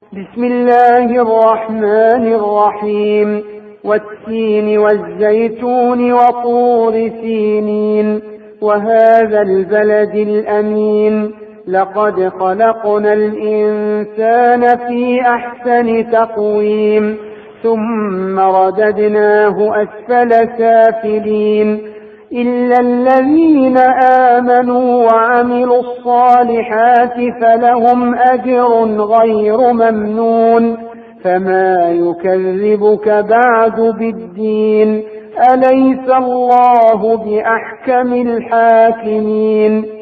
بسم الله الرحمن الرحيم. والتين والزيتون وطور سينين وهذا البلد الأمين لقد خلقنا الإنسان في أحسن تقويم ثم رددناه أسفل سافلين إلا الذين آمنوا وعملوا الصالحات فلهم أجر غير ممنون فما يكذبك بعد بالدين أليس الله بأحكم الحاكمين